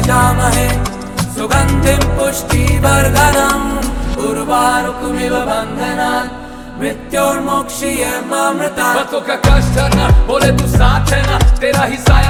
यजामहे सुगन्धिं पुष्टिवर्धनम् उर्वारुकमिव बन्धनात् मृत्योर्मोक्षीयमामृतात्। बातों का कष्ट ना बोले तू साथ है ना, तेरा ही साया